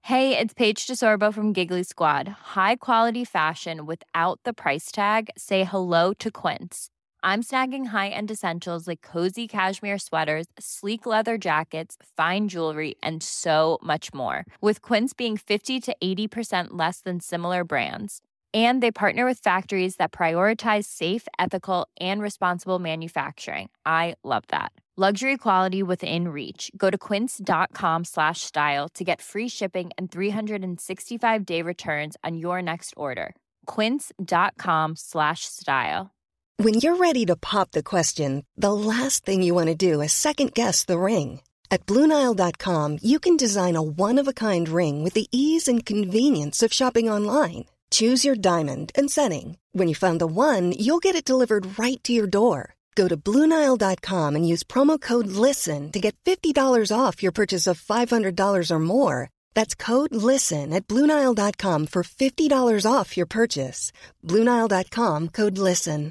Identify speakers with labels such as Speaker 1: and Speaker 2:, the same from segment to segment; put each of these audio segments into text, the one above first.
Speaker 1: Hey, it's Paige DeSorbo from Giggly Squad. High quality fashion without the price tag. Say hello to Quince. I'm snagging high-end essentials like cozy cashmere sweaters, sleek leather jackets, fine jewelry, and so much more. With Quince being 50 to 80% less than similar brands. And they partner with factories that prioritize safe, ethical, and responsible manufacturing. I love that. Luxury quality within reach. Go to quince.com/style to get free shipping and 365-day returns on your next order. Quince.com/style.
Speaker 2: When you're ready to pop the question, the last thing you want to do is second-guess the ring. At BlueNile.com, you can design a one-of-a-kind ring with the ease and convenience of shopping online. Choose your diamond and setting. When you find the one, you'll get it delivered right to your door. Go to BlueNile.com and use promo code LISTEN to get $50 off your purchase of $500 or more. That's code LISTEN at BlueNile.com for $50 off your purchase. BlueNile.com, code LISTEN.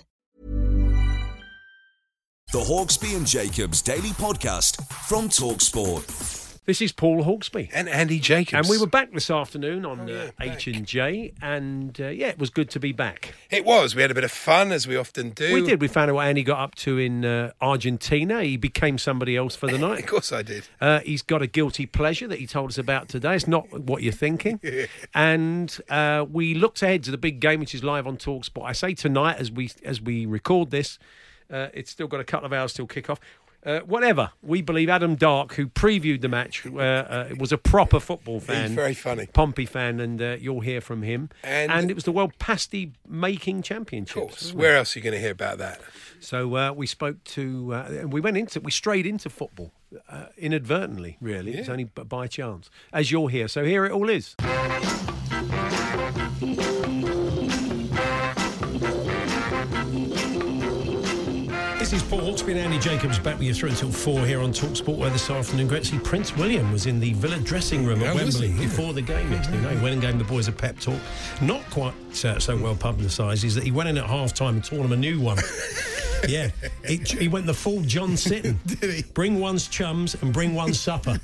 Speaker 3: The Hawksby and Jacobs Daily Podcast from TalkSport.
Speaker 4: This is Paul Hawksby.
Speaker 5: And Andy Jacobs.
Speaker 4: And we were back this afternoon on H&J, and it was good to be back.
Speaker 5: It was. We had a bit of fun, as we often do.
Speaker 4: We did. We found out what Andy got up to in Argentina. He became somebody else for the night.
Speaker 5: Of course I did.
Speaker 4: He's got a guilty pleasure that he told us about today. It's not what you're thinking. And we looked ahead to the big game, which is live on TalkSport. I say tonight, as we record this, it's still got a couple of hours till kick-off. Whatever. We believe Adam Dark, who previewed the match, was a proper football fan.
Speaker 5: He's very funny.
Speaker 4: Pompey fan, and you'll hear from him. And it was the World Pasty Making Championships.
Speaker 5: Of course. Where else are you going to hear about that?
Speaker 4: So we spoke to... we strayed into football, inadvertently, really.
Speaker 5: Yeah.
Speaker 4: It's only by chance, as you'll hear. So here it all is. This is Paul Hawksby and Andy Jacobs back with you through until 4 here on TalkSport, where this afternoon, great to see Prince William was in the Villa dressing room at Wembley before the game yesterday. No, he went and gave the boys a pep talk. Not quite so well publicised is that he went in at half-time and taught them a new one. Yeah, he went the full John Sitton.
Speaker 5: Did he?
Speaker 4: Bring one's chums and bring one's supper.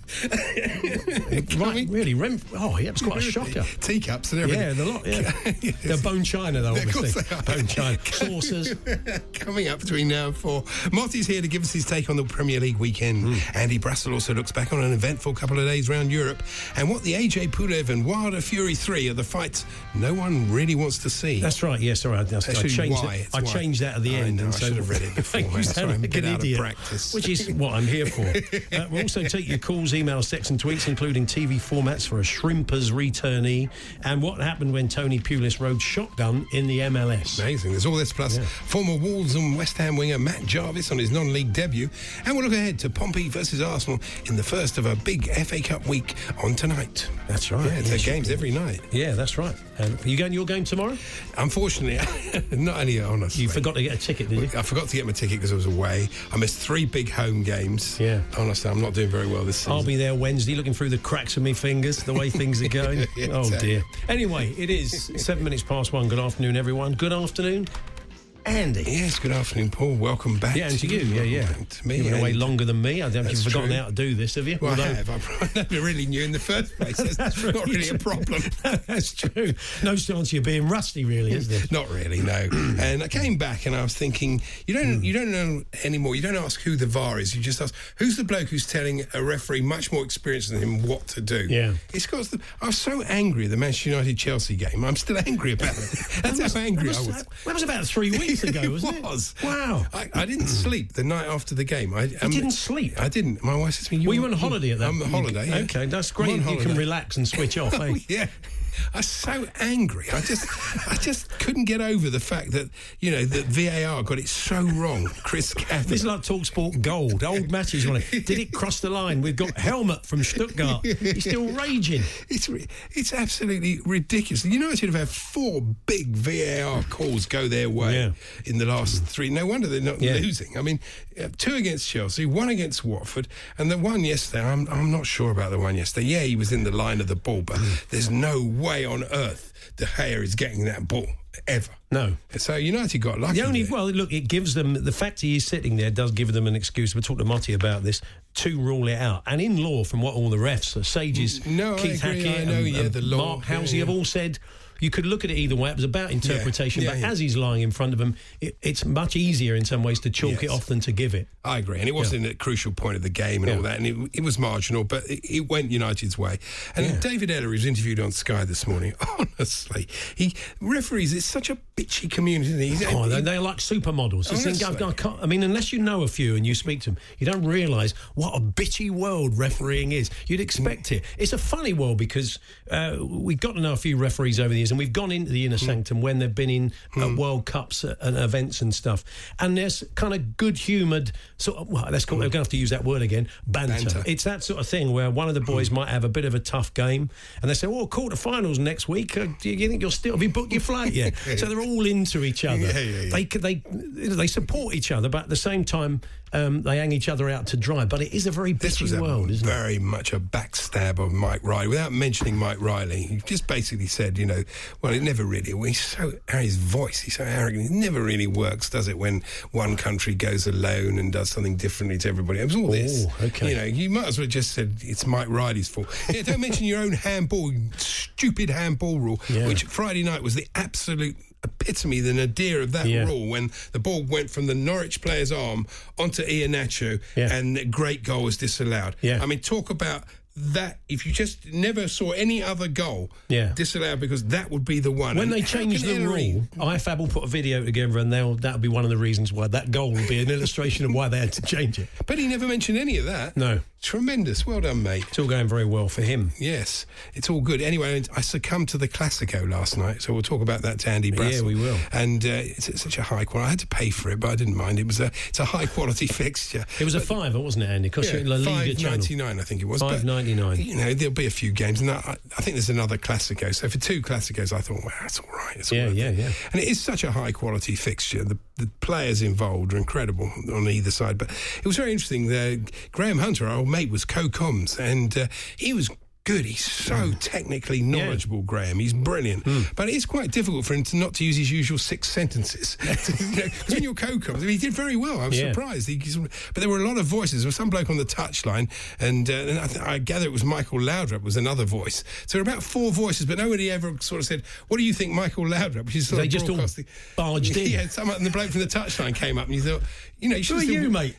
Speaker 4: Right, really. It was quite a shocker.
Speaker 5: Teacups and everything.
Speaker 4: Yeah, the lot, yeah. Yes. They're bone china, though, obviously.
Speaker 5: Of course they are.
Speaker 4: Bone china. Saucers.
Speaker 5: Coming up between now and 4. Motty's here to give us his take on the Premier League weekend. Andy Brassel also looks back on an eventful couple of days around Europe and what the AJ Pulev and Wilder Fury 3 are the fights no one really wants to see.
Speaker 4: That's right, yes, all right. I changed that at the end.
Speaker 5: I should have read it before.
Speaker 4: You sound like an idiot,
Speaker 5: practice.
Speaker 4: which is what I'm here for. We'll also take your calls, emails, texts and tweets, including TV formats for a Shrimpers returnee and what happened when Tony Pulis rode shotgun in the MLS.
Speaker 5: Amazing. There's all this plus former Wolves and West Ham winger Matt Jarvis on his non-league debut, and we'll look ahead to Pompey versus Arsenal in the first of a big FA Cup week on tonight.
Speaker 4: That's right.
Speaker 5: Yeah, it's games every night.
Speaker 4: Yeah, that's right. Are you going to your game tomorrow?
Speaker 5: Unfortunately, not only honestly.
Speaker 4: You forgot to get a ticket, did you?
Speaker 5: I forgot to get my ticket because I was away. I missed 3 big home games.
Speaker 4: Yeah.
Speaker 5: Honestly, I'm not doing very well this season.
Speaker 4: I'll be there Wednesday looking through the cracks of my fingers, the way things are going. Dear. Anyway, it is 7 minutes past 1. Good afternoon, everyone. Good afternoone, Andy.
Speaker 5: Yes, good afternoon, Paul. Welcome back.
Speaker 4: Yeah, and to you. Yeah.
Speaker 5: To me.
Speaker 4: You've been away longer than me. I don't think you've forgotten
Speaker 5: true.
Speaker 4: how to do this, have you?
Speaker 5: Well, I have. I never really knew in the first place. That's not really a problem.
Speaker 4: That's true. No chance of you being rusty, really, is there?
Speaker 5: Not really, no. And I came baake and I was thinking, you don't know anymore. You don't ask who the VAR is. You just ask, who's the bloke who's telling a referee much more experienced than him what to do?
Speaker 4: Yeah.
Speaker 5: It's because I was so angry at the Manchester United-Chelsea game. I'm still angry about it. That's how angry I was.
Speaker 4: That was about 3 weeks ago, wasn't it? Wow.
Speaker 5: I didn't sleep the night after the game.
Speaker 4: You didn't sleep?
Speaker 5: I didn't. My wife said to me...
Speaker 4: Were you on holiday at that?
Speaker 5: I'm on holiday, yeah.
Speaker 4: Okay, that's great. You can relax and switch off, eh?
Speaker 5: Yeah. I was so angry. I just couldn't get over the fact that, that VAR got it so wrong. Chris Kavanagh.
Speaker 4: This is like TalkSport Gold. Old matches. Did it cross the line? We've got Helmut from Stuttgart. He's still raging.
Speaker 5: It's absolutely ridiculous. United have had 4 big VAR calls go their way in the last 3. No wonder they're not losing. I mean, 2 against Chelsea, 1 against Watford, and the one yesterday, I'm not sure about the one yesterday. Yeah, he was in the line of the ball, but there's no way on earth De Gea is getting that ball ever.
Speaker 4: No.
Speaker 5: So United got lucky.
Speaker 4: Look, it gives them, the fact he is sitting there does give them an excuse. We'll talk to Motti about this, to rule it out. And in law, from what all the refs, Sages, Keith Hackett,
Speaker 5: the law,
Speaker 4: Mark Halsey have all said, you could look at it either way. It was about interpretation, but as he's lying in front of him, it's much easier in some ways to chalk it off than to give it.
Speaker 5: I agree. And it wasn't a crucial point of the game and all that, and it was marginal, but it went United's way. And David Ella, who's interviewed on Sky this morning, honestly, referees, it's such a bitchy community.
Speaker 4: They're like supermodels. I mean, unless you know a few and you speak to them, you don't realise what a bitchy world refereeing is. You'd expect it. It's a funny world because we've got to know a few referees over the years, and we've gone into the inner sanctum when they've been in World Cups and events and stuff, and there's kind of good-humoured sort of, let's call it, we're going to have to use that word again, banter. It's that sort of thing where one of the boys might have a bit of a tough game, and they say, quarterfinals next week, do you think have you booked your flight yet? So they're all into each other. They support each other, but at the same time, they hang each other out to dry. But it is a very bitchy world, isn't it? Very
Speaker 5: much a backstab of Mike Riley. Without mentioning Mike Riley, he just basically said, it never really. His voice, he's so arrogant. It never really works, does it? When one country goes alone and does something differently to everybody. It was all this.
Speaker 4: Okay.
Speaker 5: You might as well just said it's Mike Riley's fault. Don't mention your own handball, stupid handball rule, which Friday night was the absolute epitome, the nadir of that rule, when the ball went from the Norwich player's arm onto Iheanacho and a great goal was disallowed. I mean, talk about that. If you just never saw any other goal disallowed, because that would be the one.
Speaker 4: When they change the rule, IFAB will put a video together, and that'll be one of the reasons why that goal will be an illustration of why they had to change it.
Speaker 5: But he never mentioned any of that.
Speaker 4: No.
Speaker 5: Tremendous. Well done, mate.
Speaker 4: It's all going very well for him.
Speaker 5: Yes, it's all good. Anyway, I succumbed to the Classico last night, so we'll talk about that to Andy Brassel.
Speaker 4: Yeah, we will.
Speaker 5: And it's such a high quality. I had to pay for it, but I didn't mind. It's a high quality fixture.
Speaker 4: It was a $5, wasn't it, Andy? Cost you La Liga
Speaker 5: $5.99, I think it was.
Speaker 4: $5.99.
Speaker 5: There'll be a few games, and I think there's another Classico. So for two Classicos, I thought, well, that's all right. It's
Speaker 4: yeah.
Speaker 5: And it is such a high quality fixture. The players involved are incredible on either side. But it was very interesting. Graham Hunter, our old mate, was co-coms, and he was good. He's so technically knowledgeable, Graham. He's brilliant. But it's quite difficult for him not to use his usual 6 sentences. Because when you're co-coms, he did very well. I was surprised. But there were a lot of voices. There was some bloke on the touchline, and I gather it was Michael Laudrup was another voice. So there were about 4 voices, but nobody ever sort of said, what do you think, Michael Laudrup? Which is sort
Speaker 4: they
Speaker 5: of
Speaker 4: just all barged in.
Speaker 5: Yeah, and the bloke from the touchline came up, and you thought, you should
Speaker 4: Who are you, mate?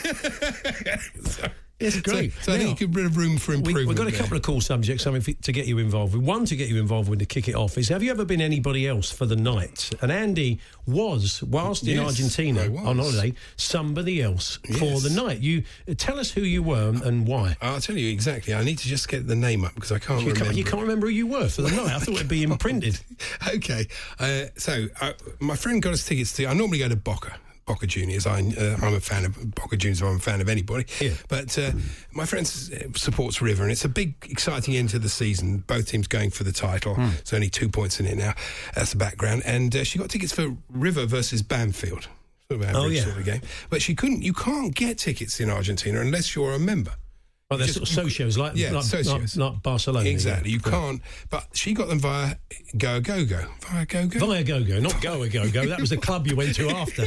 Speaker 4: It's great.
Speaker 5: So I think you could have room for improvement.
Speaker 4: We've got a couple of cool subjects, something to get you involved with. One to get you involved with to kick it off is, have you ever been anybody else for the night? And Andy was, whilst in Argentina on holiday, somebody else for the night. You tell us who you were and why.
Speaker 5: I'll tell you exactly. I need to just get the name up because I can't remember.
Speaker 4: You can't remember who you were for the night? I thought it'd be imprinted.
Speaker 5: Okay. So my friend got us tickets to, I normally go to Boca Juniors. I'm a fan of Boca Juniors. I'm a fan of anybody. Yeah. But my friend supports River, and it's a big, exciting end to the season. Both teams going for the title. There's only 2 points in it now. That's the background. And she got tickets for River versus Banfield. Sort of average sort of game. But you can't get tickets in Argentina unless you're a member.
Speaker 4: Oh, they're sort of socios,
Speaker 5: socios.
Speaker 4: Like Barcelona.
Speaker 5: Exactly. You can't. But she got them via Go-A-Go-Go. Via Go-Go?
Speaker 4: Via Go-Go, not Go-A-Go-Go. That was the club you went to after.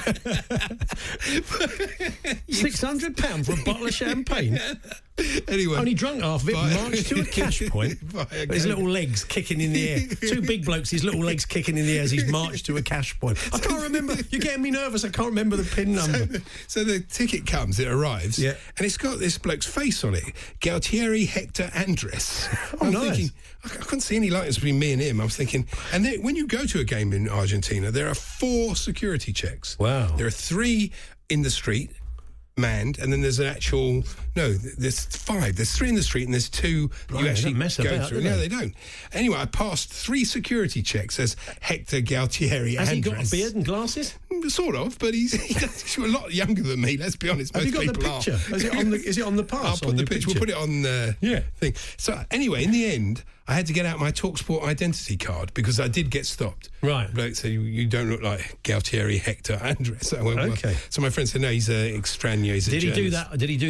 Speaker 4: £600 for a bottle of champagne?
Speaker 5: Anyway.
Speaker 4: Only drunk half of it, marched to a cash point. His little legs kicking in the air. 2 big blokes, his little legs kicking in the air as he's marched to a cash point. I can't remember. You're getting me nervous. I can't remember the PIN number.
Speaker 5: So the ticket comes, it arrives, and it's got this bloke's face on it. Gualtieri Hector Andres. I'm thinking, I couldn't see any likeness between me and him. I was thinking, and then, when you go to a game in Argentina, there are 4 security checks.
Speaker 4: Wow.
Speaker 5: There are 3 in the street, manned, and then there's there's 5. There's 3 in the street, and there's 2 you actually go through. No, they don't. Anyway, I passed 3 security checks as Hector Gualtieri Andres.
Speaker 4: Has he got a beard and glasses?
Speaker 5: Sort of, but he's a lot younger than me, let's be honest.
Speaker 4: Have you got the picture? Is it on the pass?
Speaker 5: I'll put the picture. We'll put it on the thing. So anyway, in the end, I had to get out my TalkSport identity card because I did get stopped.
Speaker 4: Right.
Speaker 5: Bloke said, you don't look like Gualtieri Hector Andres. So I went, okay. So my friend said, no, he's extraneous.
Speaker 4: Did he do that old thing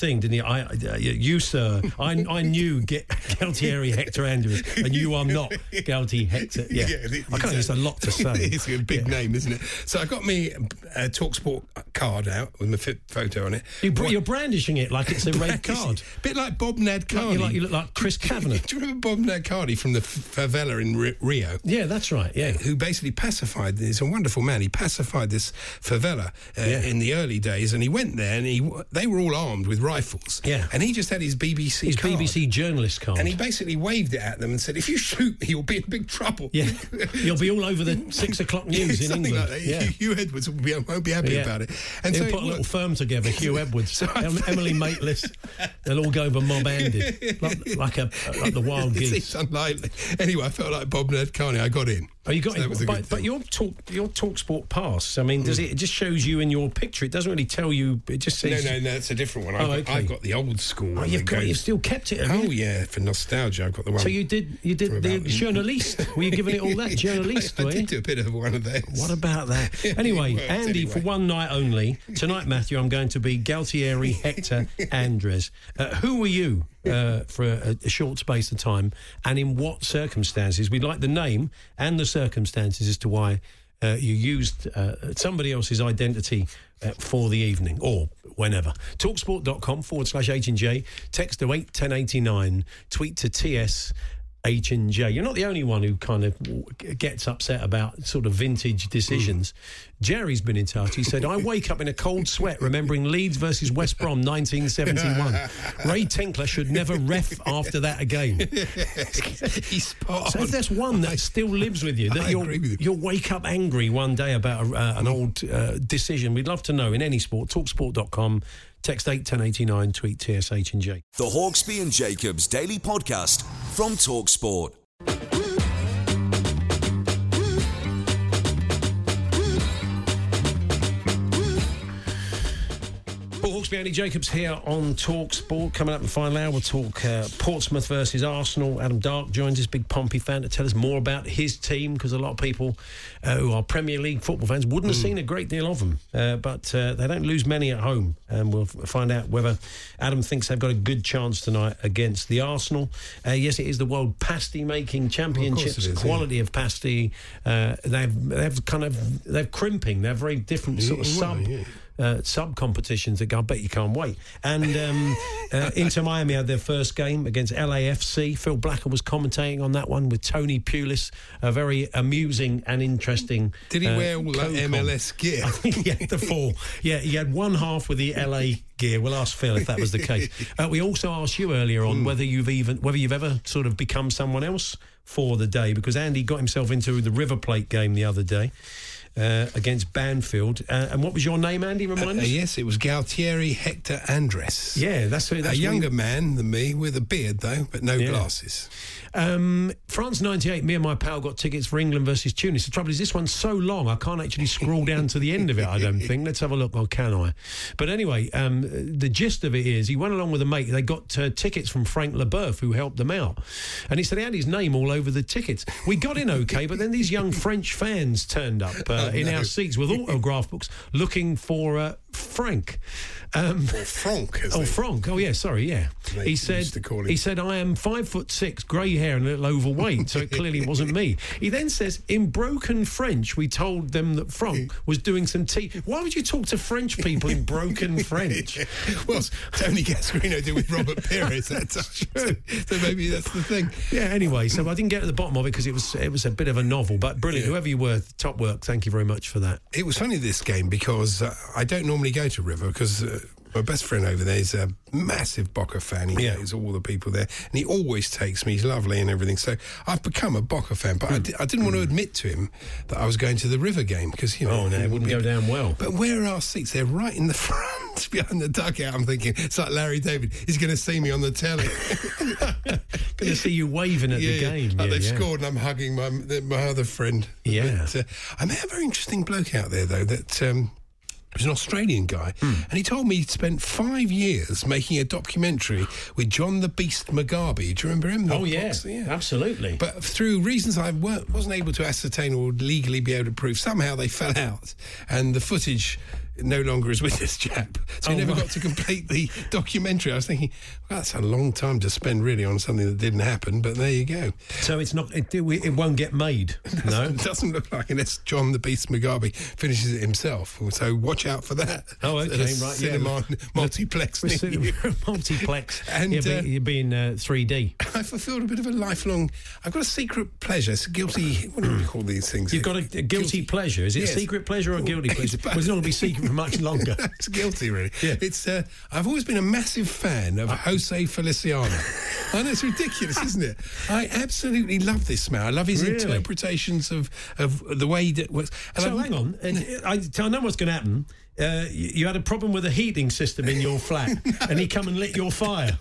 Speaker 4: thing, didn't he? You, sir, I knew Galtieri Hector Andrews, and you are not Galtieri Hector. Yeah, I can't. It's a lot to say.
Speaker 5: It's a big name, isn't it? So I got me a TalkSport card out with my photo on it.
Speaker 4: You're brandishing it like it's a red card.
Speaker 5: A bit like Bob Nadkarni.
Speaker 4: You look like Chris Kavanagh.
Speaker 5: Do you remember Bob Nadkarni from the favela in Rio?
Speaker 4: Yeah, that's right. Yeah,
Speaker 5: who basically pacified. He's a wonderful man. He pacified this favela in the early days, and he went there, and they were all armed with rifles.
Speaker 4: Yeah,
Speaker 5: and he just had his BBC card.
Speaker 4: BBC journalist card,
Speaker 5: and he basically waved it at them and said, "If you shoot me, you'll be in big trouble."
Speaker 4: Yeah, you'll be all over the 6 o'clock news in England.
Speaker 5: Like that. Yeah. Hugh Edwards won't be happy about it. And
Speaker 4: he'll put a little firm together. Hugh Edwards, Emily Maitlis, they'll all go over mob-handed like the wild geese.
Speaker 5: It's unlikely. Anyway, I felt like Bob Nadkarni. I got in.
Speaker 4: Oh, you got it. But your TalkSport pass, I mean, does it just shows you in your picture? It doesn't really tell you. It just says.
Speaker 5: No, it's a different one. I've got the old school one.
Speaker 4: You've still kept it, have you?
Speaker 5: Oh yeah, for nostalgia, I've got the one.
Speaker 4: So you did the journalist. Were you giving it all that journalist?
Speaker 5: I did do a bit of one of those.
Speaker 4: What about that? Anyway, Andy, for one night only tonight, Matthew, I'm going to be Galtieri Hector Andres. Who were you? For a short space of time, and in what circumstances? We'd like the name and the circumstances as to why you used somebody else's identity for the evening or whenever. Talksport.com/H&J, text to 81089, tweet to TS H&J. You're not the only one who kind of gets upset about sort of vintage decisions. Jerry's been in touch. He said, I wake up in a cold sweat remembering Leeds versus West Brom 1971. Ray Tinkler should never ref after that again.
Speaker 5: He's spot on.
Speaker 4: So if there's one that still lives with you, that you'll wake up angry one day about an old decision, we'd love to know in any sport. Talksport.com, text 81089, tweet TSH&J.
Speaker 3: The Hawksby and Jacobs Daily Podcast from TalkSport.
Speaker 4: Hawksby, Andy Jacobs here on TalkSport. Coming up in the final hour, we'll talk Portsmouth versus Arsenal. Adam Dark joins us, big Pompey fan, to tell us more about his team, because a lot of people who are Premier League football fans wouldn't have seen a great deal of them. But they don't lose many at home. And we'll find out whether Adam thinks they've got a good chance tonight against the Arsenal. Yes, it is the World Pasty-making Championships. Well, quality of pasty. They're crimping. They're very different sort of sub-competitions that I bet you can't wait. And Inter Miami had their first game against LAFC. Phil Blacker was commentating on that one with Tony Pulis. A very amusing and interesting.
Speaker 5: Did he wear all that MLS gear?
Speaker 4: I think he had the four. Yeah, he had one half with the LA gear. We'll ask Phil if that was the case. We also asked you earlier on whether you've ever sort of become someone else for the day, because Andy got himself into the River Plate game the other day. Against Banfield. And what was your name, Andy? Remind us?
Speaker 5: Yes, it was Galtieri Hector Andres.
Speaker 4: Yeah, that's
Speaker 5: a younger man than me, with a beard though, but no glasses.
Speaker 4: France 98, me and my pal got tickets for England versus Tunis. The trouble is, this one's so long, I can't actually scroll down to the end of it, I don't think. Let's have a look, or can I? But anyway, the gist of it is, he went along with a mate. They got tickets from Frank Leboeuf, who helped them out. And he said he had his name all over the tickets. We got in okay, but then these young French fans turned up in our seats with autograph books looking for Frank.
Speaker 5: Or Franck.
Speaker 4: Franck. Oh, yeah, sorry, yeah. He said, I am 5'6", grey hair and a little overweight, so it clearly wasn't me. He then says, in broken French, we told them that Franck was doing some tea. Why would you talk to French people in broken French?
Speaker 5: Well, Tony Gascarino did with Robert Pires that time. So maybe that's the thing.
Speaker 4: Yeah, anyway, so I didn't get to the bottom of it because it was a bit of a novel, but brilliant. Yeah. Whoever you were, top work. Thank you very much for that.
Speaker 5: It was funny, this game, because I don't normally go to River, because my best friend over there is a massive Boca fan. He knows all the people there, and he always takes me. He's lovely and everything. So I've become a Boca fan, but I didn't want to admit to him that I was going to the River game, because, you know...
Speaker 4: Oh, no, it wouldn't go down well.
Speaker 5: But where are our seats? They're right in the front, behind the dugout. I'm thinking, it's like Larry David. He's going to see me on the telly.
Speaker 4: Going to see you waving at the game.
Speaker 5: Like they've scored and I'm hugging my other friend.
Speaker 4: Yeah.
Speaker 5: But, I met a very interesting bloke out there, though, that... He was an Australian guy, and he told me he'd spent 5 years making a documentary with John the Beast Mugabe. Do you remember him?
Speaker 4: Oh, yeah, absolutely.
Speaker 5: But through reasons I wasn't able to ascertain or legally be able to prove, somehow they fell out, and the footage no longer is with this chap. So he never got to complete the documentary. I was thinking, well, that's a long time to spend really on something that didn't happen, but there you go.
Speaker 4: So it's not. It won't get made. No,
Speaker 5: it doesn't look like, unless John the Beast Mugabe finishes it himself. So watch out for that.
Speaker 4: Oh, okay, right.
Speaker 5: Cinema multiplex.
Speaker 4: Multiplex.
Speaker 5: And
Speaker 4: you'll be in 3D.
Speaker 5: I fulfilled a bit of a lifelong. I've got a secret pleasure. It's a guilty. What do we call these things?
Speaker 4: You've got a guilty pleasure. Is it a secret pleasure or a guilty pleasure? Well, it's not going to be secret for much longer.
Speaker 5: It's guilty, really.
Speaker 4: Yeah.
Speaker 5: It's. I've always been a massive fan of Jose Feliciano. I know, it's ridiculous, isn't it? I absolutely love this man. I love his interpretations of the way that works.
Speaker 4: So hang on, I know what's going to happen. You had a problem with the heating system in your flat, and he come and lit your fire.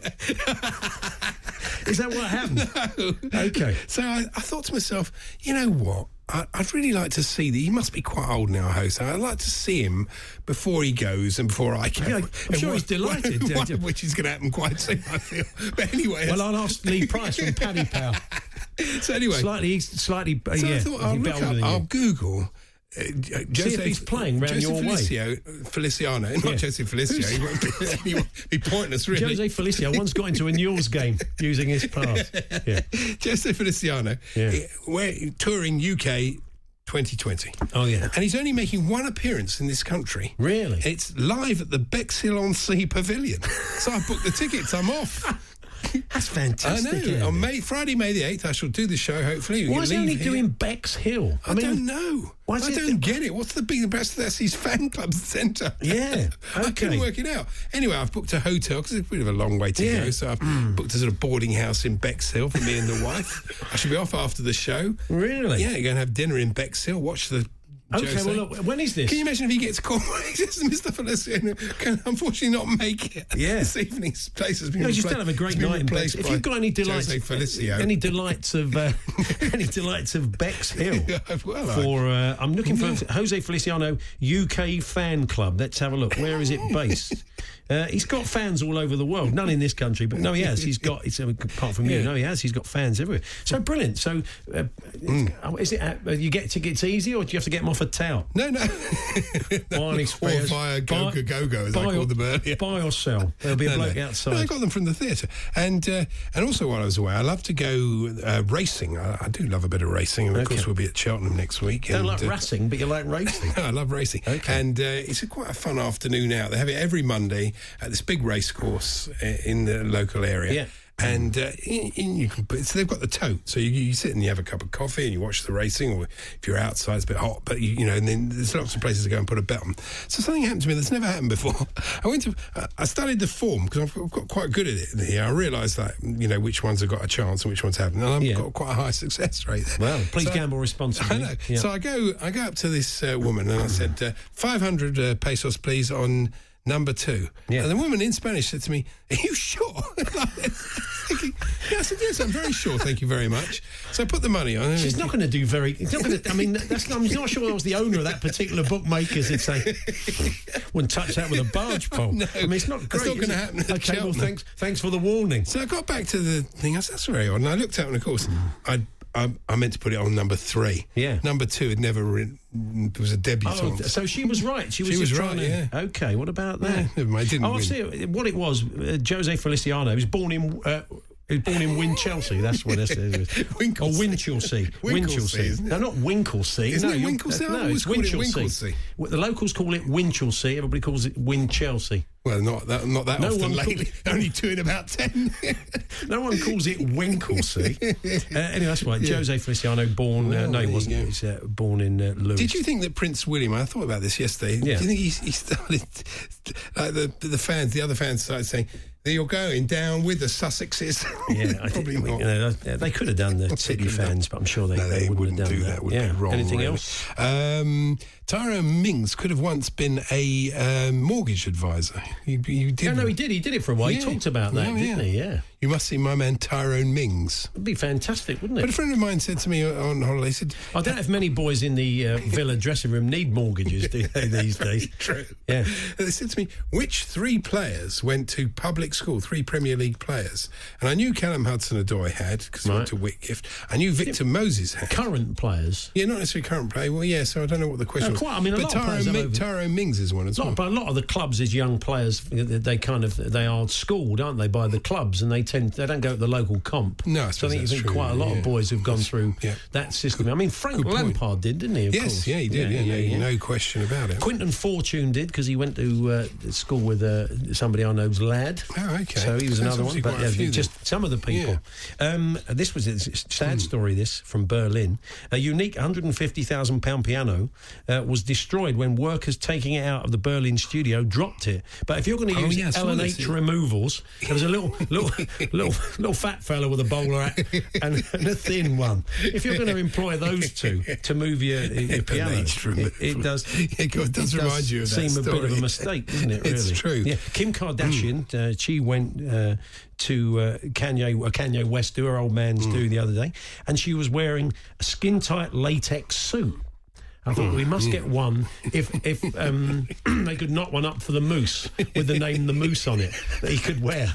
Speaker 4: Is that what happened?
Speaker 5: No.
Speaker 4: Okay.
Speaker 5: So I thought to myself, you know what? I'd really like to see that. He must be quite old now, Jose. I'd like to see him before he goes and before I go.
Speaker 4: Yeah, I'm sure he's delighted.
Speaker 5: One of which is going to happen quite soon, I feel. But anyway...
Speaker 4: Well, I'll ask Lee Price from Paddy Power.
Speaker 5: So anyway...
Speaker 4: Slightly,
Speaker 5: so
Speaker 4: yeah.
Speaker 5: I thought, I'll Google...
Speaker 4: see if he's playing round your way.
Speaker 5: Feliciano, not Jose Felicio. He won't be pointless, really.
Speaker 4: Jose Felicio once got into a Newell's game using his pass. Yeah.
Speaker 5: Jose Feliciano, we're touring UK 2020.
Speaker 4: Oh, yeah.
Speaker 5: And he's only making one appearance in this country.
Speaker 4: Really?
Speaker 5: It's live at the Bexhill-on-Sea Pavilion. So I booked the tickets. I'm off.
Speaker 4: That's fantastic.
Speaker 5: I know. On Friday, May the 8th, I shall do the show, hopefully.
Speaker 4: Why is he only doing Bexhill?
Speaker 5: I don't know. I don't get it. What's the best? That's his fan club centre.
Speaker 4: Yeah. Okay.
Speaker 5: I couldn't work it out. Anyway, I've booked a hotel because it's a bit of a long way to go. So I've booked a sort of boarding house in Bexhill for me and the wife. I should be off after the show.
Speaker 4: Really?
Speaker 5: Yeah, go and have dinner in Bexhill, watch the...
Speaker 4: Okay,
Speaker 5: Jose.
Speaker 4: well, look, when is this?
Speaker 5: Can you imagine if he gets called? Mr. Feliciano can unfortunately not make it.
Speaker 4: Yeah.
Speaker 5: This evening's place has been
Speaker 4: you still have a great night in Bexhill. If you've got any delights, any delights of Bexhill, I'm looking for Jose Feliciano UK fan club. Let's have a look. Where is it based? He's got fans all over the world. None in this country, but no, he has. He's got. Apart from you, no, he has. He's got fans everywhere. So brilliant. So, is it? You get tickets easy, or do you have to get them off a tout?
Speaker 5: No.
Speaker 4: Or
Speaker 5: via Go, as I called them earlier.
Speaker 4: Buy or sell. There'll be a bloke outside.
Speaker 5: No, I got them from the theatre. And also while I was away, I love to go racing. I do love a bit of racing. And of course, we'll be at Cheltenham next week.
Speaker 4: You don't like racing, but you like racing.
Speaker 5: I love racing. Okay. And it's quite a fun afternoon out. They have it every Monday at this big race course in the local area.
Speaker 4: Yeah.
Speaker 5: And you can so they've got the tote, so you sit and you have a cup of coffee and you watch the racing, or if you're outside it's a bit hot, but you know, and then there's lots of places to go and put a bet on. So something happened to me that's never happened before. I studied the form because I've got quite good at it here. I realised that, you know, which ones have got a chance and which ones haven't, and I've got quite a high success rate there.
Speaker 4: Well, please gamble responsibly.
Speaker 5: I know. Yeah. So I go up to this woman and I said, 500 pesos please on number 2. Yeah. And the woman in Spanish said to me, "Are you sure?" I said, "Yes, I'm very sure, thank you very much." So I put the money on.
Speaker 4: She's not going to do very... It's not going to, I mean, I'm not sure I was the owner of that particular bookmaker's. It'd say, wouldn't touch that with a barge pole.
Speaker 5: No,
Speaker 4: I mean, it's not great.
Speaker 5: It's not going to happen.
Speaker 4: Okay, well, thanks for the warning.
Speaker 5: So I got back to the thing. I said, that's very odd. And I looked out, and of course, I meant to put it on number 3. Yeah. Number 2 had never it was a debutante.
Speaker 4: Oh, so she was right. She was
Speaker 5: right, yeah.
Speaker 4: Okay, what about that?
Speaker 5: Yeah, never mind, didn't win.
Speaker 4: I see what it was. Jose Feliciano, he was born in... Winchelsea, that's what it is. Winchelsea.
Speaker 5: Winchelsea.
Speaker 4: No, not Winklesea.
Speaker 5: Isn't it Winklesea?
Speaker 4: No, it's Winchelsea. The locals call it Winchelsea. Everybody calls it Winchelsea.
Speaker 5: Well, not that often lately. Only 2 in about 10.
Speaker 4: No one calls it Winklesea. Anyway, that's right. Yeah. Jose Feliciano, born... no, he wasn't. He was born in Lewes.
Speaker 5: Did you think that Prince William... I thought about this yesterday. Yeah. Do you think he started... Like the other fans started saying... You're going down with the Sussexes.
Speaker 4: Yeah,
Speaker 5: probably not.
Speaker 4: You know, they could have done the City fans, but I'm sure they wouldn't have done
Speaker 5: do that. Would be wrong.
Speaker 4: Anything
Speaker 5: really.
Speaker 4: else?
Speaker 5: Tyrone Mings could have once been a mortgage advisor. He did.
Speaker 4: No, he did. He did it for a while. He talked about that, didn't he? Yeah.
Speaker 5: You must see my man Tyrone Mings.
Speaker 4: It'd be fantastic, wouldn't it?
Speaker 5: But a friend of mine said to me on holiday, he said...
Speaker 4: I don't know if many boys in the Villa dressing room need mortgages, do they, these days?
Speaker 5: True.
Speaker 4: Yeah.
Speaker 5: They said to me, which 3 players went to public school, 3 Premier League players? And I knew Callum Hudson-Odoi had, because he went to Whitgift. I knew Victor Moses had.
Speaker 4: Current players?
Speaker 5: Yeah, not necessarily current player. Well, yeah, so I don't know what the question was.
Speaker 4: Quite, I mean, a lot of players
Speaker 5: Tyrone Mings is one as well.
Speaker 4: But a lot of the clubs, as young players, they are schooled, aren't they, by the clubs, and they don't go to the local comp.
Speaker 5: No,
Speaker 4: so I think
Speaker 5: that's true,
Speaker 4: quite a lot of boys who've gone through that system. I mean, Frank Lampard did, didn't he? Of course.
Speaker 5: Yeah, he did. Yeah, no question about it.
Speaker 4: Quinton Fortune did, because he went to school with somebody I know's lad.
Speaker 5: Oh, okay.
Speaker 4: So he was another one. But just some of the people.
Speaker 5: Yeah.
Speaker 4: This was a sad story. This from Berlin. A unique £150,000 piano was destroyed when workers taking it out of the Berlin studio dropped it. But if you're going to use L&H removals, there was a little fat fella with a bowler hat and a thin one. If you're going to employ those two to move your piano, it does
Speaker 5: remind you of that
Speaker 4: seem
Speaker 5: story.
Speaker 4: a bit of a mistake, doesn't it? Really?
Speaker 5: It's true.
Speaker 4: Yeah. Kim Kardashian, she went to Kanye West do her old man's do the other day, and she was wearing a skin-tight latex suit. I thought we must get one if they could knock one up for the Moose with the name The Moose on it that he could wear.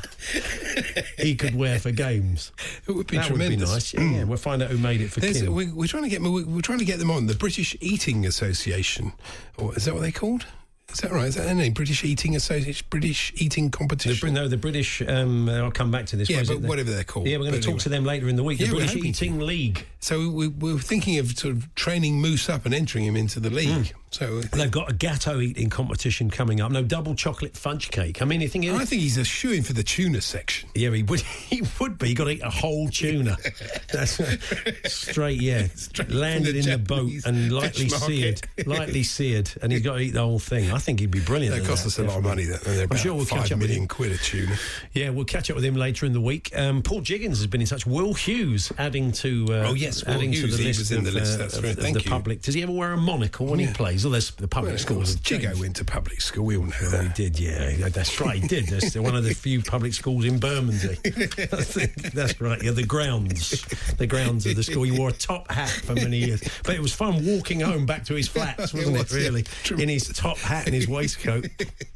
Speaker 4: He could wear for games.
Speaker 5: It would be
Speaker 4: that
Speaker 5: tremendous.
Speaker 4: Would be nice. Yeah, we'll find out who made it for Kim.
Speaker 5: We're trying to get them on the British Eating Association, or is that what they're called? Is that right? Is that their name? British Eating Association, British Eating Competition.
Speaker 4: The British. I'll come back to this.
Speaker 5: Yeah, but whatever they're called.
Speaker 4: Yeah, we're going to talk to them later in the week. The British Eating League.
Speaker 5: So we're thinking of sort of training Moose up and entering him into the league. So
Speaker 4: they've got a gateau eating competition coming up. No, double chocolate fudge cake. I mean, I think
Speaker 5: he's a shoo-in for the tuna section.
Speaker 4: Yeah, he would be. He got to eat a whole tuna. That's straight. Yeah, landed in the boat and lightly seared, and he's got to eat the whole thing. I think he'd be brilliant.
Speaker 5: It cost us a lot of money.
Speaker 4: I'm sure we'll catch up with him.
Speaker 5: £5 million a tuna.
Speaker 4: Yeah, we'll catch up with him later in the week. Paul Jiggins has been in touch. Will Hughes adding to adding to the list of the public. Does he ever wear a monocle when he plays? Well, there's the public schools.
Speaker 5: Jiggo went to public school. We all know that.
Speaker 4: He did. Yeah, that's right. He did. That's one of the few public schools in Bermondsey. That's right. Yeah, the grounds of the school. He wore a top hat for many years, but it was fun walking home back to his flats, wasn't it? Really, in his top hat and his waistcoat.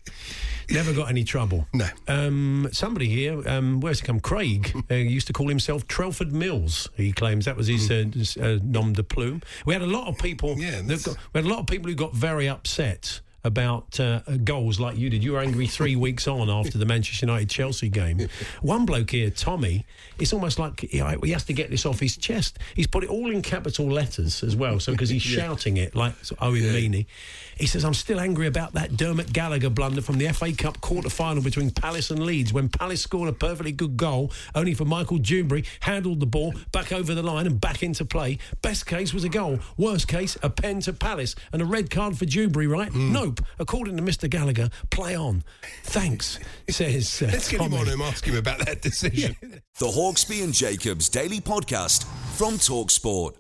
Speaker 4: Never got any trouble.
Speaker 5: No.
Speaker 4: Somebody here, where's he come? Craig used to call himself Trelford Mills. He claims that was his nom de plume. We had a lot of people. We had a lot of people who got very upset about goals like you did. You were angry 3 weeks on after the Manchester United-Chelsea game. One bloke here, Tommy, it's almost like he has to get this off his chest. He's put it all in capital letters as well, so because he's shouting it like Owen Meany. He says, I'm still angry about that Dermot Gallagher blunder from the FA Cup quarter-final between Palace and Leeds when Palace scored a perfectly good goal, only for Michael Dewberry, handled the ball back over the line and back into play. Best case was a goal. Worst case, a pen to Palace and a red card for Dewberry, right? Nope. According to Mr. Gallagher, play on. Thanks, says
Speaker 5: Let's get him on and ask him about that decision.
Speaker 3: The Hawksby and Jacobs Daily Podcast from TalkSport.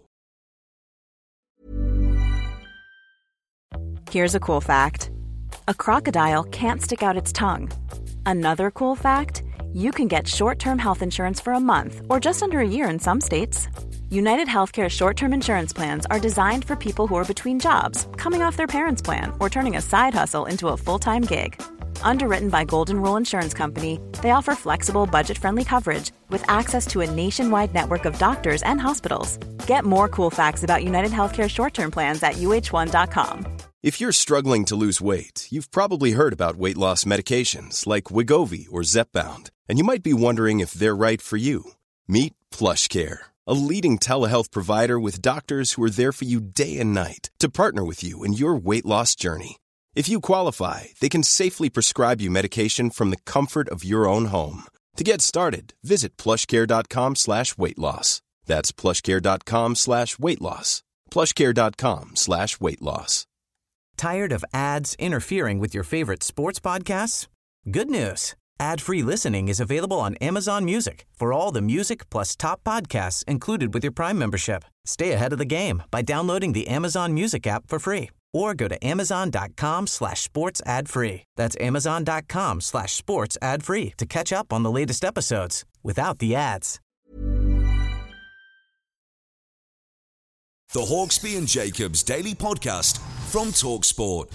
Speaker 6: Here's a cool fact. A crocodile can't stick out its tongue. Another cool fact, you can get short-term health insurance for a month or just under a year in some states. United Healthcare short-term insurance plans are designed for people who are between jobs, coming off their parents' plan, or turning a side hustle into a full-time gig. Underwritten by Golden Rule Insurance Company, they offer flexible, budget-friendly coverage with access to a nationwide network of doctors and hospitals. Get more cool facts about United Healthcare short-term plans at uh1.com.
Speaker 7: If you're struggling to lose weight, you've probably heard about weight loss medications like Wegovy or Zepbound, and you might be wondering if they're right for you. Meet PlushCare, a leading telehealth provider with doctors who are there for you day and night to partner with you in your weight loss journey. If you qualify, they can safely prescribe you medication from the comfort of your own home. To get started, visit plushcare.com/weightloss. That's plushcare.com/weightloss. plushcare.com/weightloss.
Speaker 8: Tired of ads interfering with your favorite sports podcasts? Good news. Ad-free listening is available on Amazon Music for all the music plus top podcasts included with your Prime membership. Stay ahead of the game by downloading the Amazon Music app for free or go to amazon.com/sports ad free. That's amazon.com/sports ad free to catch up on the latest episodes without the ads.
Speaker 3: The Hawksbee and Jacobs Daily Podcast from TalkSport.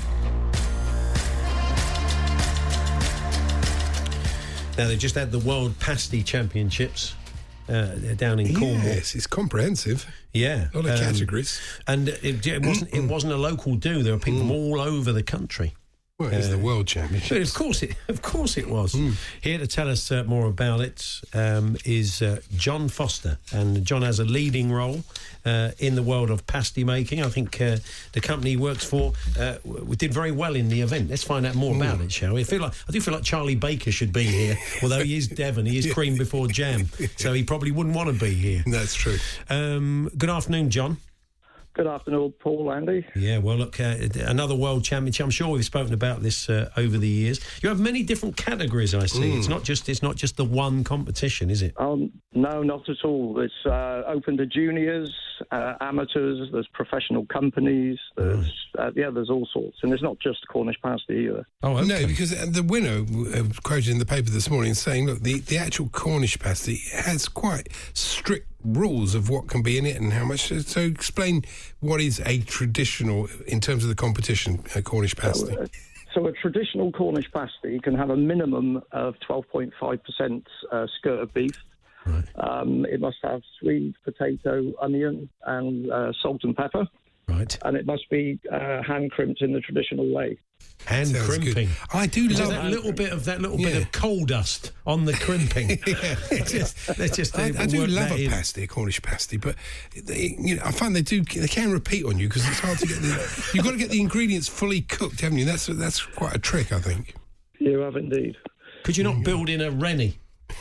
Speaker 4: Now, they just had the World Pasty Championships down in Cornwall.
Speaker 5: Yes, it's comprehensive.
Speaker 4: Yeah.
Speaker 5: A lot of categories.
Speaker 4: And it wasn't a local do. There were people from all over the country.
Speaker 5: Well, it's the World Championship.
Speaker 4: But of course it was. Here to tell us more about it is John Foster, and John has a leading role in the world of pasty making. I think the company he works for did very well in the event. Let's find out more about it, shall we? I do feel like Charlie Baker should be here, although he is Devon, he is cream before jam, so he probably wouldn't want to be here.
Speaker 5: That's true.
Speaker 4: Good afternoon, John.
Speaker 9: Good afternoon, Paul, Andy.
Speaker 4: Yeah, well, look, another World Championship. I'm sure we've spoken about this over the years. You have many different categories, I see. It's not just the one competition, is it?
Speaker 9: No, not at all. It's open to juniors, amateurs. There's professional companies. There's all sorts, and it's not just Cornish pasty either.
Speaker 4: Oh, okay.
Speaker 5: No, because the winner quoted in the paper this morning saying, look, the actual Cornish pasty has quite strict rules of what can be in it and how much. So explain what is a traditional, in terms of the competition, Cornish pasty.
Speaker 9: So a traditional Cornish pasty can have a minimum of 12.5% skirt of beef.
Speaker 4: Right.
Speaker 9: It must have sweet potato, onion, and salt and pepper.
Speaker 4: Right.
Speaker 9: And it must be hand crimped in the traditional way.
Speaker 4: Hand
Speaker 5: Sounds
Speaker 4: crimping.
Speaker 5: good. I do love
Speaker 4: that little bit of coal dust on the crimping.
Speaker 5: I do love a pasty, a Cornish pasty, but I find they can repeat on you because it's hard to get you've got to get the ingredients fully cooked, haven't you? That's quite a trick, I think.
Speaker 9: You have indeed.
Speaker 4: Could you not build in a rennie?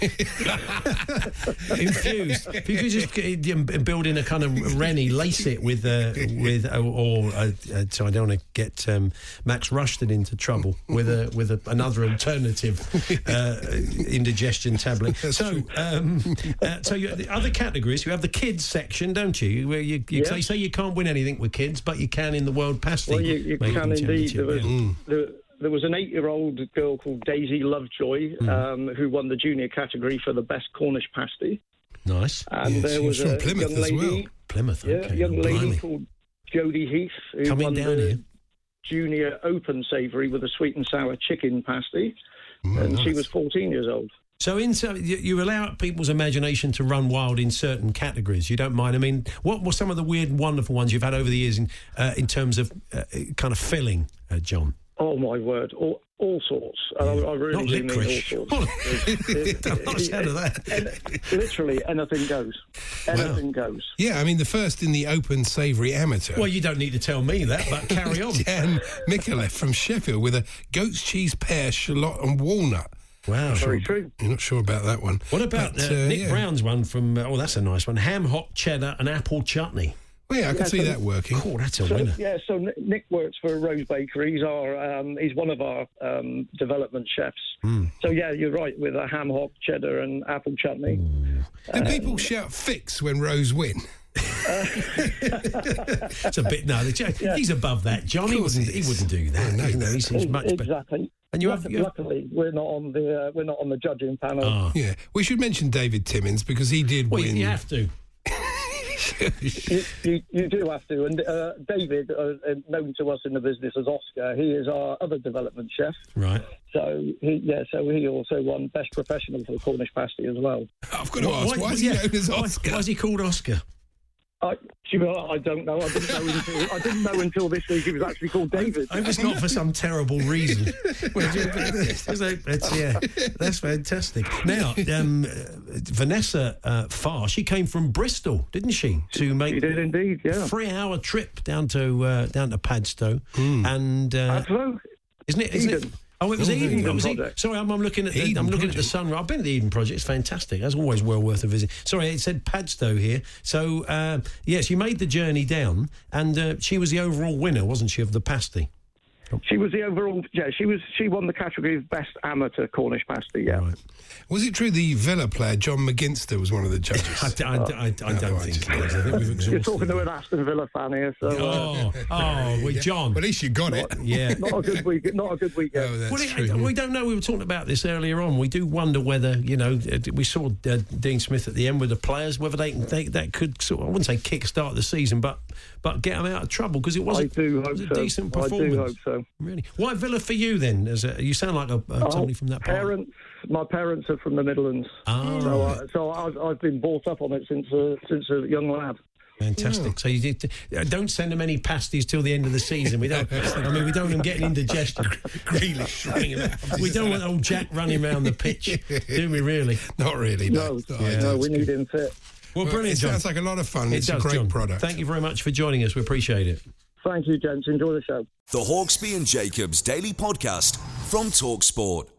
Speaker 4: Infused. If you could just build in a kind of rennie, lace it with so I don't want to get Max Rushton into trouble with another alternative indigestion tablet. So you, the other categories, you have the kids section, don't you? Where you say you can't win anything with kids, but you can in the World Pasty.
Speaker 9: Well, you can indeed. There was an 8-year-old girl called Daisy Lovejoy who won the junior category for the best Cornish pasty.
Speaker 4: Nice.
Speaker 9: And there was
Speaker 5: from
Speaker 9: a
Speaker 5: Plymouth
Speaker 9: young lady,
Speaker 5: as well.
Speaker 4: Plymouth, okay.
Speaker 9: young lady called Jodie Heath who
Speaker 4: coming
Speaker 9: won
Speaker 4: down
Speaker 9: the
Speaker 4: here.
Speaker 9: junior open savoury with a sweet and sour chicken pasty. And
Speaker 5: nice.
Speaker 9: she was 14 years old.
Speaker 4: So you allow people's imagination to run wild in certain categories. You don't mind. I mean, what were some of the weird, wonderful ones you've had over the years in terms of kind of filling, John?
Speaker 9: Oh, my word. All sorts. I really
Speaker 4: Not
Speaker 9: do mean all
Speaker 4: licorice.
Speaker 9: sorts.
Speaker 4: I'm not sad of that.
Speaker 9: Literally, anything goes. Anything goes.
Speaker 5: Yeah, I mean, the first in the open savoury amateur.
Speaker 4: Well, you don't need to tell me that, but carry on.
Speaker 5: Jan Micallef from Sheffield with a goat's cheese, pear, shallot and walnut.
Speaker 4: Wow.
Speaker 9: Very true.
Speaker 5: You're not sure about that one.
Speaker 4: What about Nick Brown's one from, that's a nice one, ham, hock, cheddar and apple chutney?
Speaker 5: Well, yeah, I can see that working.
Speaker 4: Oh, that's a winner.
Speaker 9: Yeah, so Nick works for Rose Bakery. He's one of our development chefs. So, yeah, you're right, with a ham, hock, cheddar and apple chutney.
Speaker 5: Do people shout fix when Rose win?
Speaker 4: It's a bit, he's above that, John. He wouldn't do that.
Speaker 5: No,
Speaker 4: he's much better.
Speaker 9: Exactly.
Speaker 4: And
Speaker 9: luckily, we're not on the judging panel.
Speaker 4: Oh.
Speaker 5: Yeah, we should mention David Timmins because he did win.
Speaker 4: Well, you have to.
Speaker 9: You do have to. And David, known to us in the business as Oscar, he is our other development chef.
Speaker 4: Right.
Speaker 9: So he also won Best Professional for the Cornish pasty as well.
Speaker 5: I've got to ask, why is he known as Oscar?
Speaker 4: Why is he called Oscar?
Speaker 9: I don't know. I didn't know until this week he was actually called David.
Speaker 4: I hope it's not for some terrible reason. That's fantastic. Now, Vanessa Farr, she came from Bristol, didn't she? To make
Speaker 9: she did indeed, yeah.
Speaker 4: 3-hour trip down to Padstow, and isn't it? Oh, it was Eden.
Speaker 9: Eden Project.
Speaker 4: Sorry, I'm looking at the Sun. I've been to the Eden Project. It's fantastic. That's always well worth a visit. Sorry, it said Padstow here. So, yes, you made the journey down, and she was the overall winner, wasn't she, of the pasty?
Speaker 9: She was the overall. Yeah, she won the category of best amateur Cornish pasty. Yeah.
Speaker 5: Right. Was it true the Villa player John McGinster was one of the judges?
Speaker 4: I don't think it is. I think we've exhausted.
Speaker 9: You're talking to an Aston Villa fan here, so.
Speaker 4: John.
Speaker 5: But at least you got it.
Speaker 4: Yeah.
Speaker 9: Not a good week. Not a good weekend.
Speaker 5: Oh, that's true.
Speaker 4: We don't know. We were talking about this earlier on. We do wonder whether, we saw Dean Smith at the end with the players, whether that could sort of, I wouldn't say kickstart the season, but get them out of trouble, because it was a decent performance.
Speaker 9: I do hope so.
Speaker 4: Really? Why Villa for you then? You sound like somebody from that part.
Speaker 9: My parents are from the Midlands, so I've been brought up on it since a young lad.
Speaker 4: Fantastic. So you don't send them any pasties till the end of the season. We don't. We don't want them getting indigestion.
Speaker 5: Grealish running around.
Speaker 4: We don't want old Jack running around the pitch, do we? Really?
Speaker 5: Not really.
Speaker 9: No, we need him fit.
Speaker 4: Well, brilliant, John.
Speaker 5: It sounds like a lot of fun. It's a great product.
Speaker 4: Thank you very much for joining us. We appreciate it.
Speaker 9: Thank you, gents. Enjoy the show.
Speaker 3: The Hawksbee and Jacobs Daily Podcast from TalkSport.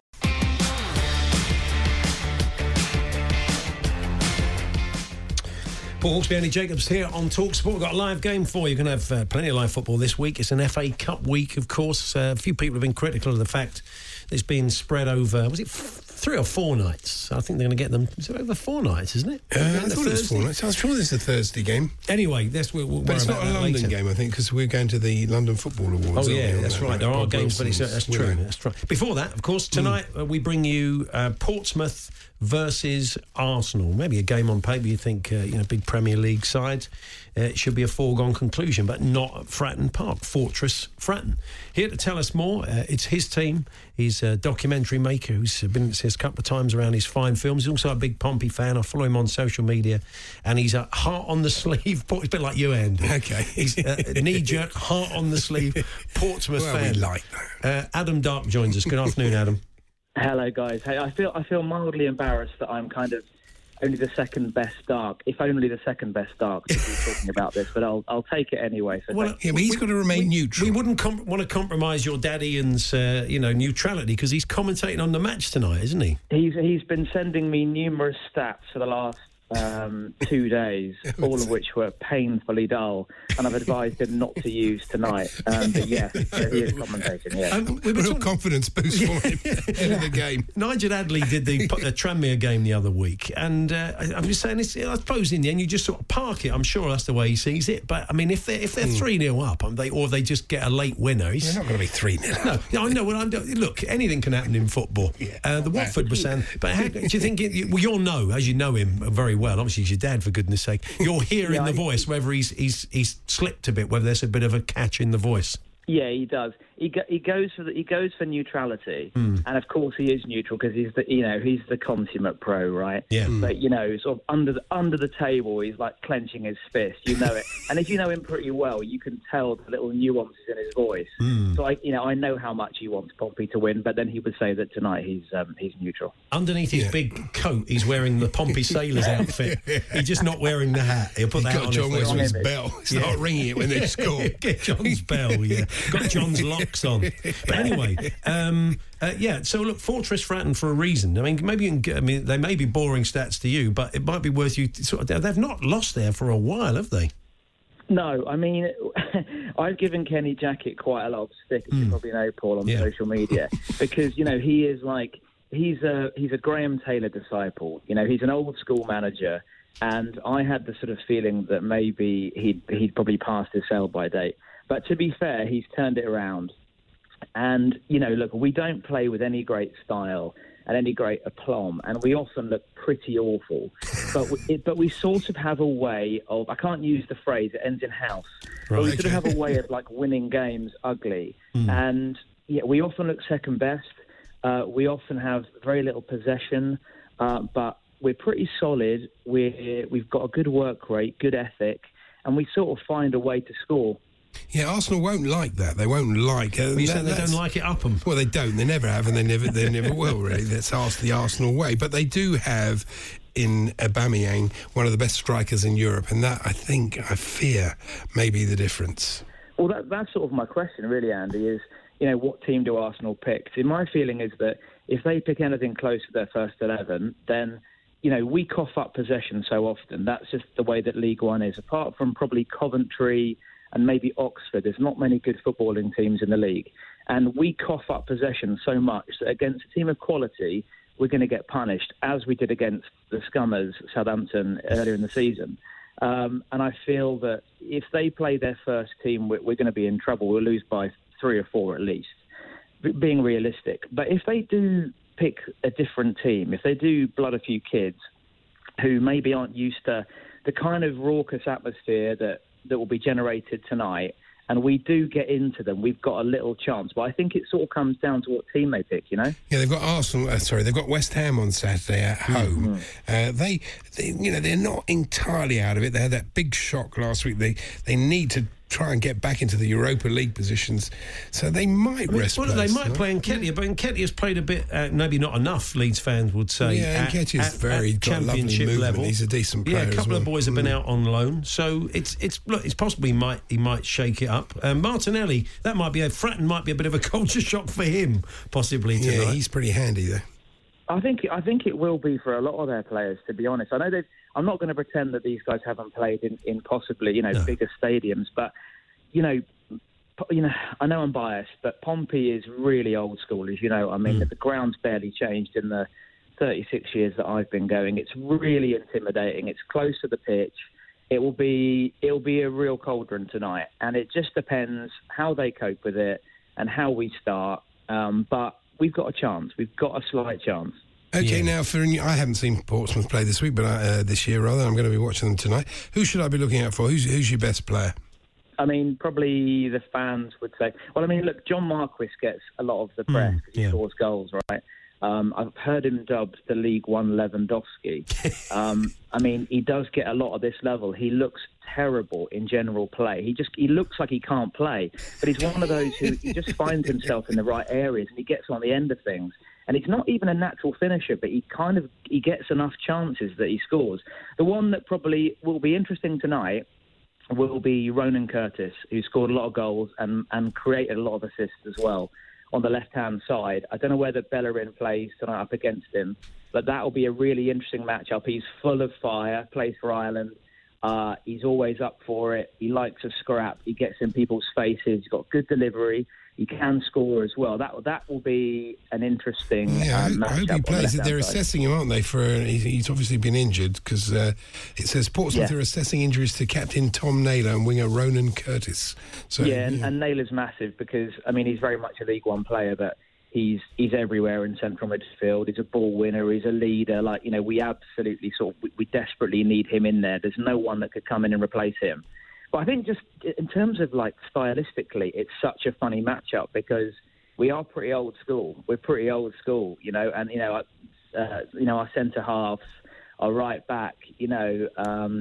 Speaker 4: Paul Hawksbee, Andy Jacobs here on TalkSport. We've got a live game for you. You're going to have plenty of live football this week. It's an FA Cup week, of course. A few people have been critical of the fact that it's been spread over, was it 3 or 4 nights? I think they're going to get them. Is it over 4 nights, isn't it?
Speaker 5: I thought it was 4 nights. I was sure this is a Thursday game.
Speaker 4: Anyway, but
Speaker 5: it's not a London game, I think, because we're going to the London Football Awards.
Speaker 4: Oh, yeah, that's right. There are games, but that's true. That's right. Before that, of course, tonight we bring you Portsmouth versus Arsenal. Maybe a game on paper you think, big Premier League side. It should be a foregone conclusion, but not at Fratton Park, Fortress Fratton. Here to tell us more, it's his team. He's a documentary maker who's been a couple of times around his fine films. He's also a big Pompey fan. I follow him on social media, and he's a heart-on-the-sleeve. It's a bit like you, Andy.
Speaker 5: Okay.
Speaker 4: He's a knee-jerk, heart-on-the-sleeve Portsmouth fan.
Speaker 5: We like that.
Speaker 4: Adam Dark joins us. Good afternoon, Adam.
Speaker 10: Hello, guys. Hey, I feel mildly embarrassed that I'm kind of only the second best Dark, if only the second best Dark, to be talking about this, but I'll take it anyway. So
Speaker 5: but he's got to remain neutral.
Speaker 4: We wouldn't want to compromise your dad Ian's, neutrality, because he's commentating on the match tonight, isn't he?
Speaker 10: He's been sending me numerous stats for the last 2 days, all of which were painfully dull, and I've advised him not to use tonight. But yeah, he is commentating. Yeah,
Speaker 5: real confidence boost for him ahead of the game.
Speaker 4: Nigel Adley did the Tranmere game the other week, and I'm just saying, I suppose in the end you just sort of park it. I'm sure that's the way he sees it. But I mean, if they're 3-0 up, or they just get a late winner,
Speaker 5: they're not going to be 3-0.
Speaker 4: No, I know what I'm doing. Look, anything can happen in football. Yeah, the Watford was saying, but how, do you think? You'll know, as you know him very well. Obviously, he's your dad, for goodness' sake. You'll hear in the voice whether he's slipped a bit, whether there's a bit of a catch in the voice.
Speaker 10: Yeah, he does. He goes for neutrality, and of course he is neutral because he's the consummate pro, right?
Speaker 4: Yeah.
Speaker 10: But sort of under the table, he's like clenching his fist. You know it, and if you know him pretty well, you can tell the little nuances in his voice. So I know how much he wants Pompey to win, but then he would say that tonight he's neutral.
Speaker 4: Underneath his big coat, he's wearing the Pompey Sailors outfit. He's just not wearing the hat. He'll put that on.
Speaker 5: John Wesley's bell. Start ringing it when they score.
Speaker 4: Get John's bell. Yeah. Got John's locks on. But anyway, so look, Fortress Fratton for a reason. I mean, they may be boring stats to you, but it might be worth you they've not lost there for a while, have they?
Speaker 10: No, I mean, I've given Kenny Jackett quite a lot of stick, as you probably know, Paul, on social media, because, he is like, he's a Graham Taylor disciple. He's an old school manager, and I had the sort of feeling that maybe he'd probably passed his sell-by date. But to be fair, he's turned it around. And, look, we don't play with any great style and any great aplomb, and we often look pretty awful. But we sort of have a way of, I can't use the phrase, it ends in house, but we sort of have a way of, like, winning games ugly. And, we often look second best. We often have very little possession, but we're pretty solid. We've got a good work rate, good ethic, and we sort of find a way to score.
Speaker 5: Yeah, Arsenal won't like that. They won't like it.
Speaker 4: You said they don't like it up them.
Speaker 5: Well, they don't. They never have, and they never will, really. That's the Arsenal way. But they do have in Aubameyang one of the best strikers in Europe, and that, I fear, may be the difference.
Speaker 10: Well, that's sort of my question, really, Andy, is, what team do Arsenal pick? See, my feeling is that if they pick anything close to their first 11, then, we cough up possession so often. That's just the way that League One is. Apart from probably Coventry, and maybe Oxford. There's not many good footballing teams in the league. And we cough up possession so much that against a team of quality, we're going to get punished, as we did against the Scummers, Southampton, earlier in the season. And I feel that if they play their first team, we're going to be in trouble. We'll lose by 3 or 4 at least, being realistic. But if they do pick a different team, if they do blood a few kids who maybe aren't used to the kind of raucous atmosphere that will be generated tonight, and we do get into them, we've got a little chance. But I think it sort of comes down to what team they pick, you know?
Speaker 5: Yeah, they've got they've got West Ham on Saturday at home. They they're not entirely out of it. They had that big shock last week. They need to try and get back into the Europa League positions, so they might rest players.
Speaker 4: They might play Nketiah, but Nketiah's played a bit, maybe not enough, Leeds fans would say.
Speaker 5: Yeah, Nketiah's got lovely movement.
Speaker 4: Level.
Speaker 5: He's a decent player.
Speaker 4: Yeah, a couple
Speaker 5: of
Speaker 4: boys have been out on loan, so it's possible he might shake it up. Martinelli, Fratton might be a bit of a culture shock for him, possibly tonight.
Speaker 5: Yeah, he's pretty handy there.
Speaker 10: I think it will be for a lot of their players, to be honest. I know I'm not going to pretend that these guys haven't played in possibly bigger stadiums, but I know I'm biased, but Pompey is really old school, as you know. I mean, the ground's barely changed in the 36 years that I've been going. It's really intimidating. It's close to the pitch. It'll be a real cauldron tonight, and it just depends how they cope with it and how we start. But we've got a chance. We've got a slight chance.
Speaker 5: Okay, now I haven't seen Portsmouth play this week, but this year rather. I'm going to be watching them tonight. Who should I be looking out for? Who's your best player?
Speaker 10: I mean, probably the fans would say. Well, I mean, look, John Marquis gets a lot of the press because he scores goals, right? I've heard him dubbed the League One Lewandowski. I mean, he does get a lot of this level. He looks terrible in general play. He looks like he can't play, but he's one of those who he just finds himself in the right areas and he gets on the end of things. And he's not even a natural finisher, but he gets enough chances that he scores. The one that probably will be interesting tonight will be Ronan Curtis, who scored a lot of goals and created a lot of assists as well on the left-hand side. I don't know whether Bellerin plays tonight up against him, but that will be a really interesting matchup. He's full of fire, plays for Ireland. He's always up for it. He likes a scrap. He gets in people's faces. He's got good delivery. He can score as well. That will be an interesting matchup.
Speaker 5: I hope he plays. They're assessing him, aren't they? He's obviously been injured because it says Portsmouth are assessing injuries to captain Tom Naylor and winger Ronan Curtis. So,
Speaker 10: and Naylor's massive because, I mean, he's very much a League One player, but he's everywhere in central midfield. He's a ball winner. He's a leader. We absolutely we desperately need him in there. There's no one that could come in and replace him. But I think just in terms of stylistically, it's such a funny matchup because we are pretty old school. We're pretty old school, and our centre halves, our right back, it'll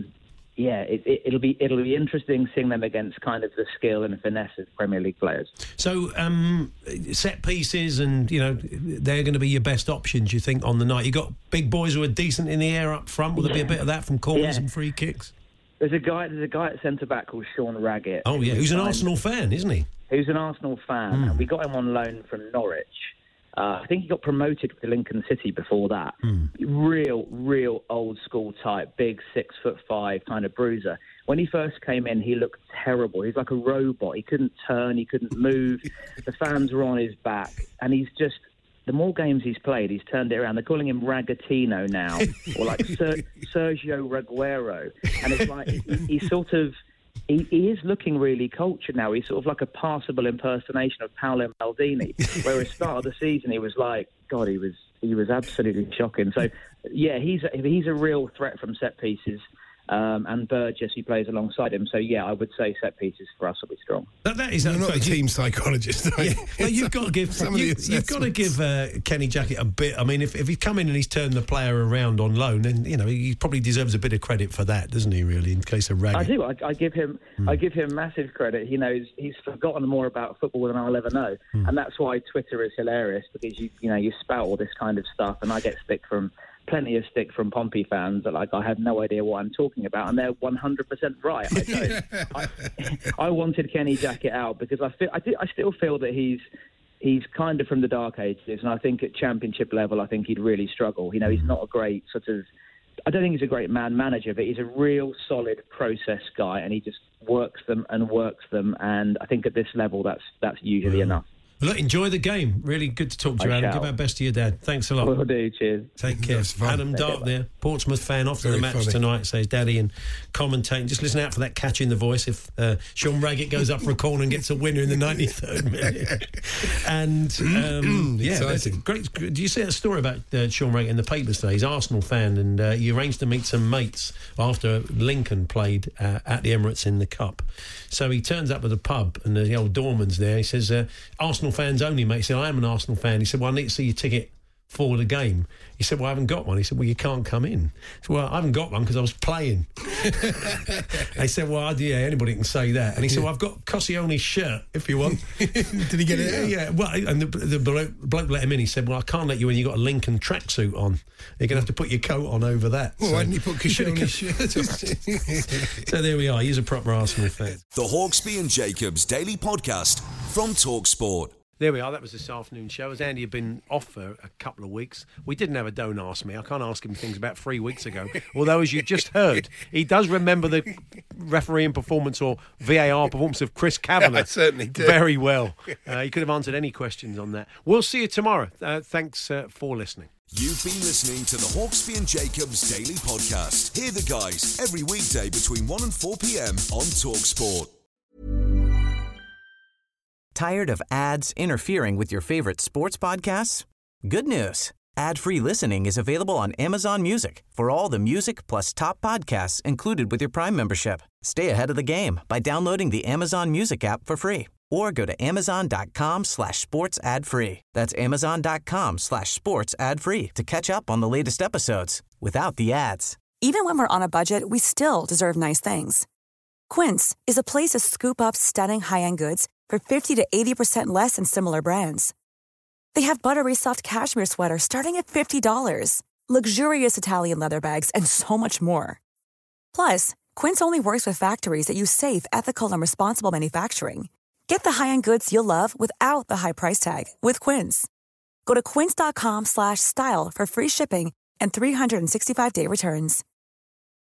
Speaker 10: be interesting seeing them against kind of the skill and finesse of Premier League players.
Speaker 4: So set pieces, and they're going to be your best options, you think, on the night. You got big boys who are decent in the air up front. Will there be a bit of that from corners and free kicks?
Speaker 10: There's a guy at centre-back called Sean Raggett.
Speaker 4: Oh, yeah, who's an Arsenal fan, isn't he?
Speaker 10: Who's an Arsenal fan. And we got him on loan from Norwich. I think he got promoted to Lincoln City before that. Real old-school type, big 6'5" kind of bruiser. When he first came in, he looked terrible. He's like a robot. He couldn't turn, he couldn't move. The fans were on his back. And he's just... The more games he's played, he's turned it around. They're calling him Ragatino now, or like Sergio Reguero. And it's like he's sort of... He is looking really cultured now. He's sort of like a passable impersonation of Paolo Maldini, where at the start of the season he was like, God, he was absolutely shocking. So, yeah, he's a real threat from set pieces. And Burgess, who plays alongside him. So, yeah, I would say set pieces for us will be strong.
Speaker 4: That is,
Speaker 5: you're not a team psychologist, are you?
Speaker 4: No, you've got to give Kenny Jackett a bit. I mean, if he's come in and he's turned the player around on loan, then he probably deserves a bit of credit for that, doesn't he? Really, in case of Raggett.
Speaker 10: I do. I give him massive credit. He's forgotten more about football than I'll ever know, and that's why Twitter is hilarious because you spout all this kind of stuff, and I get plenty of stick from Pompey fans that I have no idea what I'm talking about, and they're 100% right. I wanted Kenny Jackett out because I still feel that he's kind of from the dark ages, and I think at Championship level, I think he'd really struggle. He's not a great sort of I don't think he's a great manager, but he's a real solid process guy, and he just works them, and I think at this level that's usually enough.
Speaker 4: Well, look, enjoy the game. Really good to talk to you, Adam. Give our best to your dad. Thanks a lot.
Speaker 10: Will do. Cheers.
Speaker 4: Take care. Adam Dart there, Portsmouth fan, off to the match tonight, says Daddy, and commentating. Just listen out for that catch in the voice if Sean Raggett goes up for a corner and gets a winner in the 93rd minute. And, that's great. Do you see that story about Sean Raggett in the papers today? He's an Arsenal fan, and he arranged to meet some mates after Lincoln played at the Emirates in the Cup. So he turns up at the pub, and the old doorman's there. He says, Arsenal fans only, mate. He said, I am an Arsenal fan. He said, well, I need to see your ticket for the game. He said, well, I haven't got one. He said, well, you can't come in. He said, well, I haven't got one because I was playing. They said, well, yeah, anybody can say that. And he said, well, I've got Koscielny's shirt, if you want.
Speaker 5: Did he get it out?
Speaker 4: Yeah, well, and the bloke let him in. He said, well, I can't let you in. You've got a Lincoln tracksuit on. You're going to have to put your coat on over that.
Speaker 5: Well, why didn't he put Koscielny's shirt on?
Speaker 4: So there we are. He's a proper Arsenal fan.
Speaker 3: The Hawksbee and Jacobs Daily Podcast from TalkSport.
Speaker 4: There we are. That was this afternoon show. As Andy had been off for a couple of weeks, we didn't have a Don't Ask Me. I can't ask him things about 3 weeks ago. Although, as you just heard, he does remember the refereeing performance or VAR performance of Chris Kavanagh.
Speaker 5: I certainly do.
Speaker 4: Very well. He could have answered any questions on that. We'll see you tomorrow. Thanks for listening.
Speaker 3: You've been listening to the Hawksbee and Jacobs Daily Podcast. Hear the guys every weekday between 1 and 4 p.m. on TalkSport.
Speaker 8: Tired of ads interfering with your favorite sports podcasts? Good news. Ad-free listening is available on Amazon Music for all the music plus top podcasts included with your Prime membership. Stay ahead of the game by downloading the Amazon Music app for free or go to amazon.com/sports ad free. That's amazon.com/sports ad free to catch up on the latest episodes without the ads.
Speaker 11: Even when we're on a budget, we still deserve nice things. Quince is a place to scoop up stunning high-end goods for 50 to 80% less than similar brands. They have buttery soft cashmere sweaters starting at $50, luxurious Italian leather bags, and so much more. Plus, Quince only works with factories that use safe, ethical, and responsible manufacturing. Get the high-end goods you'll love without the high price tag with Quince. Go to quince.com/style for free shipping and 365-day returns.